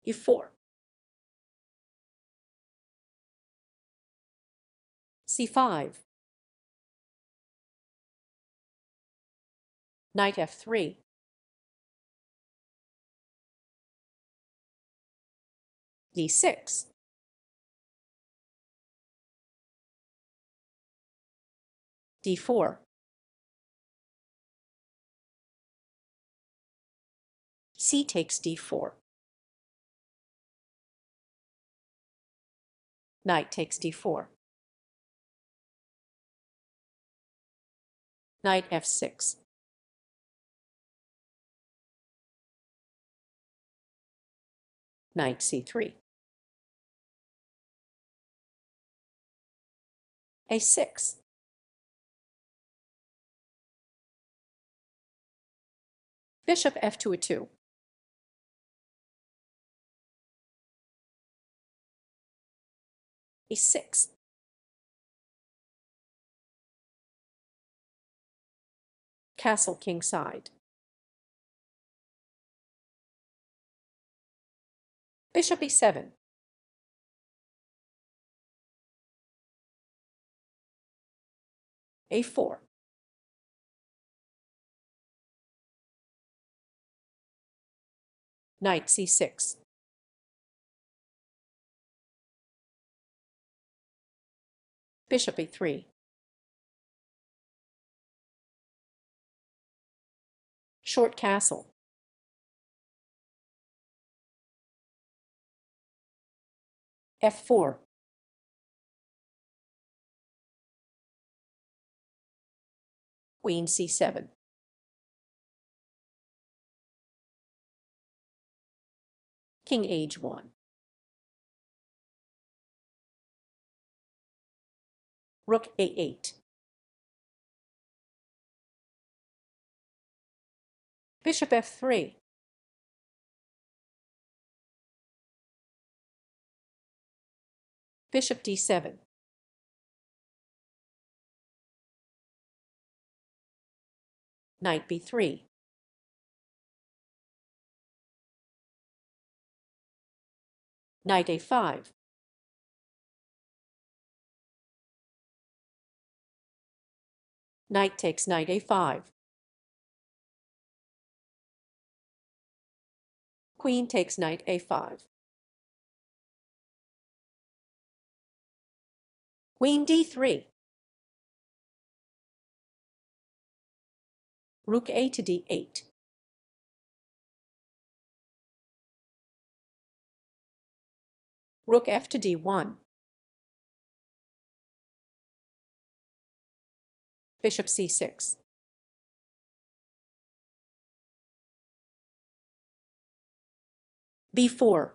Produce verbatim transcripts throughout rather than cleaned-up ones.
e four, c five, knight f three, d six, d four, c takes d four, knight takes d four, knight f six, knight c three, a six, bishop f two, a two, a six, castle kingside, bishop e seven, a four, knight c six, bishop e three, short castle, f four, queen c seven, king h one, rook a eight, bishop f three, bishop d seven, knight b three, knight a five, knight takes knight a five, queen takes knight a five, queen d three, rook a to d eight, rook f to d one, bishop c six, b four,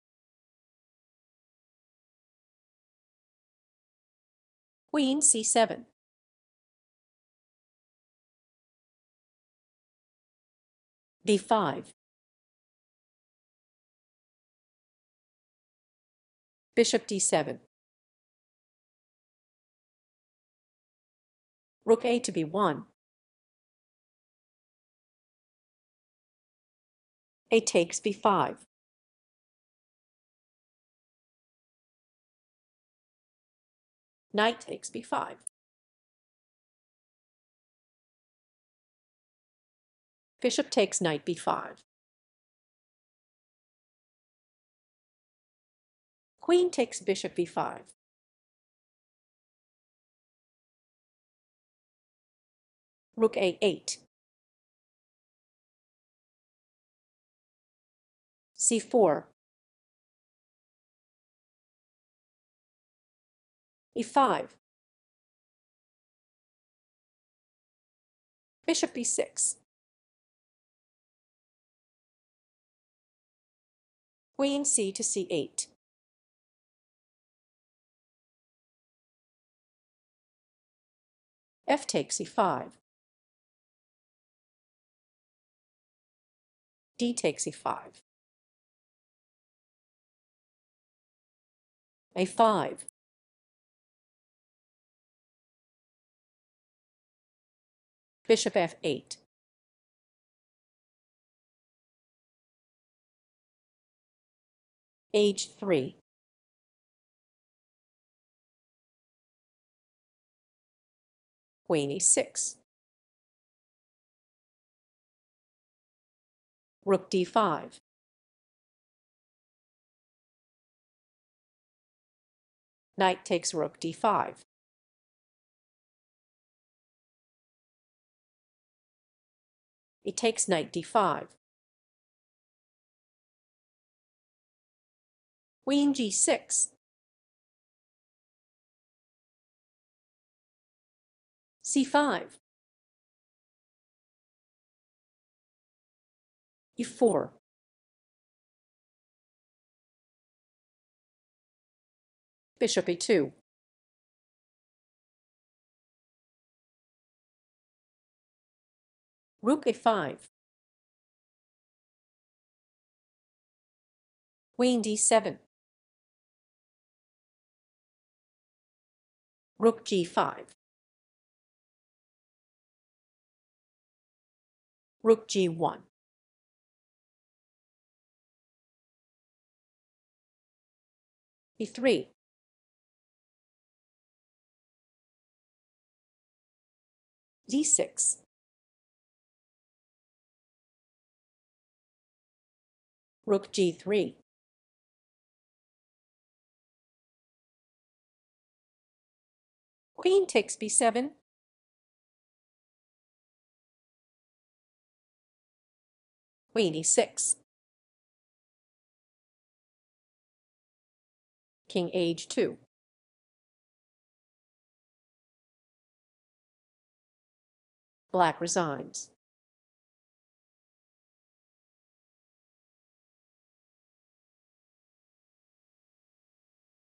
queen c seven, d five, bishop d seven, rook a to b one, a takes b five, knight takes b five, bishop takes knight b five, queen takes bishop b five, rook a eight, c four, e five, bishop b six, queen c to c eight, f takes e five, d takes e five, a five, bishop f eight, H three. Queen e six. Rook d five. Knight takes rook d five. It takes knight d five. Queen g six. c five. e four. Bishop e two. Rook e five. Queen d seven. Rook g five. Rook g one. e three. d six. Rook g three. Queen takes b seven. Queen e six. King h two. Black resigns.